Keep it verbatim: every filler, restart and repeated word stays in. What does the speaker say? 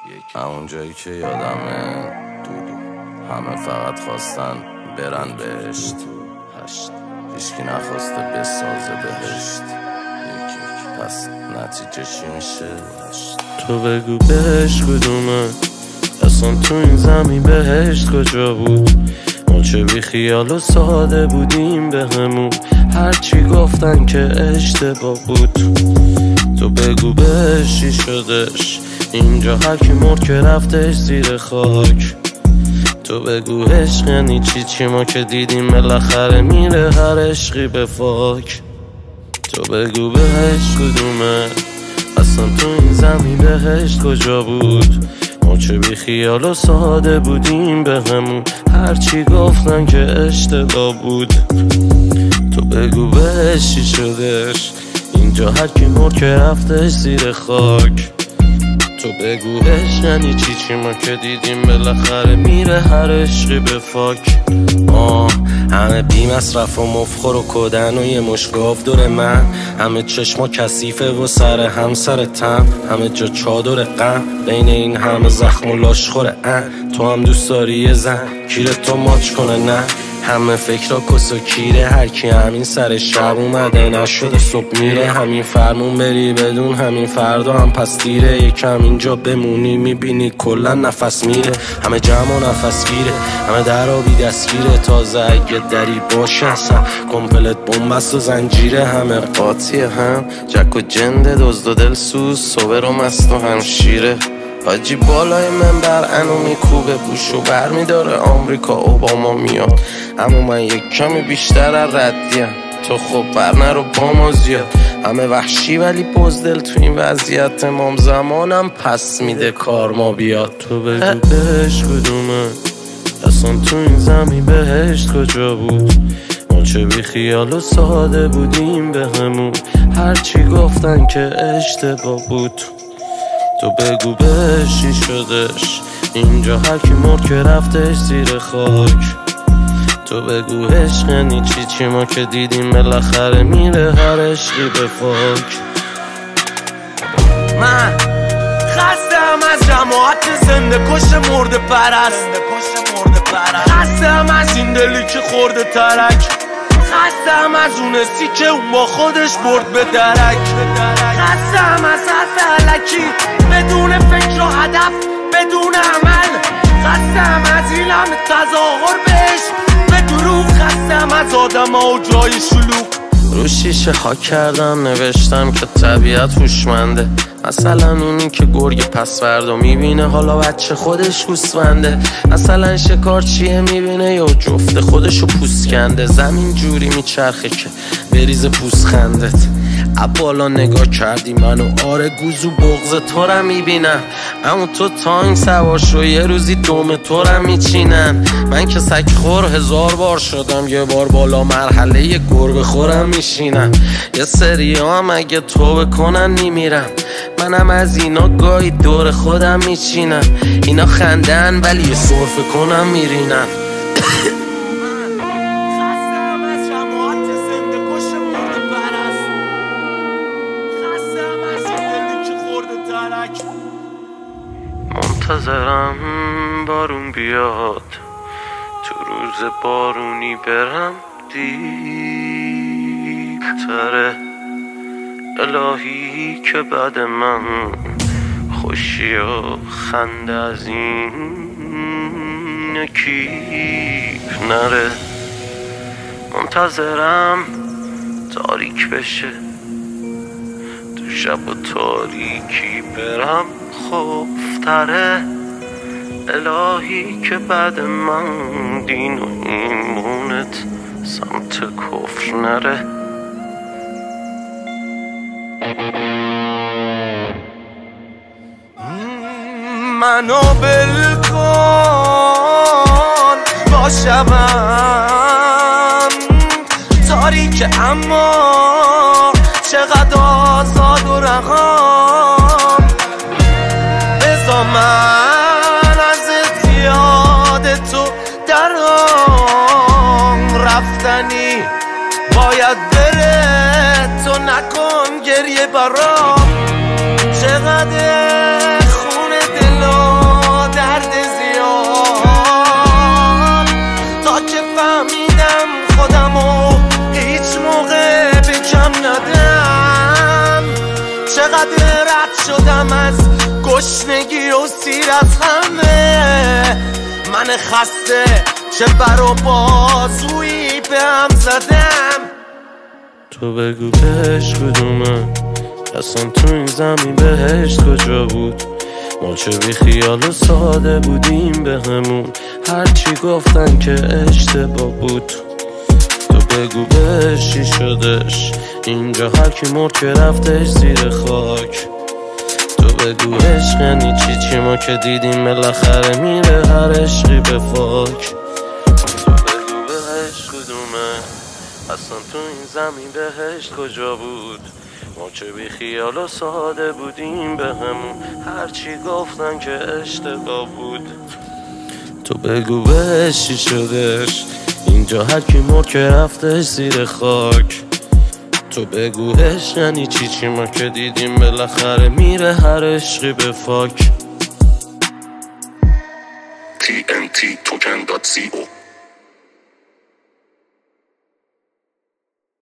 همون جایی که یادمه دودو همه فقط خواستن برن بهشت، هیچکی نخواسته بسازه بهشت. پس نتیجه چی میشه؟ تو بگو بهشت کدومه؟ اصلا تو این زمین بهشت کجا بود؟ ما چه بی خیال و ساده بودیم به همون، هرچی گفتن که اشتباه بود. تو بگو بهشت چی شدش؟ اینجا هرکی مرد که رفتش زیر خاک. تو بگو عشق یعنی چی؟ چی ما که دیدیم بالاخره میره هر عشقی به فاک. تو بگو بهشت کدومه؟ اصلا تو این زمین بهشت کجا بود؟ ما چه بی خیال و ساده بودیم به همون، هرچی گفتن که اشتباه بود. تو بگو بهشت چی شدش؟ اینجا هرکی مرد که رفتش زیر خاک. تو بگو عشق یعنی چی؟ چی ما که دیدیم بالاخره میره هر عشقی به فاک. آه همه بی مصرف و مفخور و کدن و یه مشگاف دور من، همه چشما کثیفه و سر هم سر تم، همه جا چادر غم بین این همه زخم و لاشخور ان. تو هم دوست داری یه زن کیره تو ماچ کنه؟ نه همه فکرها کس و کیره، هرکی همین سر شب اومده نشده صبح میره. همین فرمون بری بدون همین فردا هم پس دیره، یکم اینجا بمونی میبینی کلا نفس میره. همه جمع و نفس گیره، همه در آبی دستگیره، تازه اگه دری باشه اصلا کمپلت بومبست و زنجیره. همه قاطیه هم جک و جنده دزد و دلسوز صبر و مست و همشیره. حاجی بالای منبر انو میکوبه بوشو بر میداره آمریکا اوباما میاد، اما من یک کمی بیشتر از ردیم. تو خب بر نرو با ما زیاد، همه وحشی ولی بزدل تو این وضعیت امام زمانم پس میده کار ما بیاد. تو بگو بهشت کدومه؟ اصلا تو این زمین بهشت کجا بود؟ ما چه بی خیال و ساده بودیم به همون، هرچی گفتن که اشتباه بود. تو بگو بهشت چی شدش؟ اینجا هرکی مرد که رفتش زیر خاک. تو بگو عشق یعنی چی؟ چی ما که دیدیم بالاخره میره هر عشقی به فاک. من خستم از جماعت زنده کش مرده پرست، خستم از این دلی که خورده ترک، خستم از اون سی که اون با خودش برد به درک، خستم از حرف علکی بدون فکر و هدف بدون عمل، خستم از این همه تظاهر بهش به دروغ، خستم از آدم ها و جای شلوغ. رو شیشه خاک کردم نوشتم که طبیعت هوشمنده، مثلا اونی که گرگ پس فردا میبینه حالا بچه خودش گوسفنده، مثلا شکار چیه میبینه یا جفت خودشو پوست کنده. زمین جوری میچرخه که بریز پوست خندت، بالا نگاه کردی منو آره گوزو بغض تو را میبینم، اما تو تانگ سوار شو یه روزی دوم تو را میچینن. من که سگ خور هزار بار شدم یه بار بالا مرحله یه گربه خورم میشینم. یه سری هم اگه تو بکنن میمیرم، منم از اینا گاهی دور خودم میچینم. اینا خندن ولی یه سرفه کنم میرینم. منتظرم بارون بیاد، تو روز بارونی برم دیرتره. الهی که بعد من خوشی و خنده از این کیف نره. منتظرم تاریک بشه، تو شب و تاریکی برم خوفتره. الهی که بعد من دین و ایمونت سمت کفر نره. منو بلکن با شبم تاریک اما چقدر آزاد و رقم. بذار من ازت یاد تو درام رفتنی باید بره، تو نکن گریه برام. چقدر خون دلم رد شدم از گشنگی و سیر از همه. من خسته چه بر و بازویی به هم زدم. تو بگو بهش کدومه اصلا تو این زمین بهشت کجا بود؟ ما چه بی خیال و ساده بودیم به همون، هرچی گفتن که اشتباه بود. تو بگو بهش چی شدش اینجا، هر کی مرد که رفتش زیر خاک. تو بگو عشق یعنی چی، چی ما که دیدیم بالاخره میره هر عشقی به فاک. تو بگو بهش کدومه اصلا تو این زمین بهشت کجا بود؟ ما چه بی خیال و ساده بودیم به همون، هرچی گفتن که اشتباه بود. تو بگو بهش چی شدش اینجا، هر کی مرد که رفتش زیر خاک. تو بگو عشق یعنی چی، چی ما که دیدیم بالاخره میره هر عشقی به فاک. تی ان تی توکن دات سی او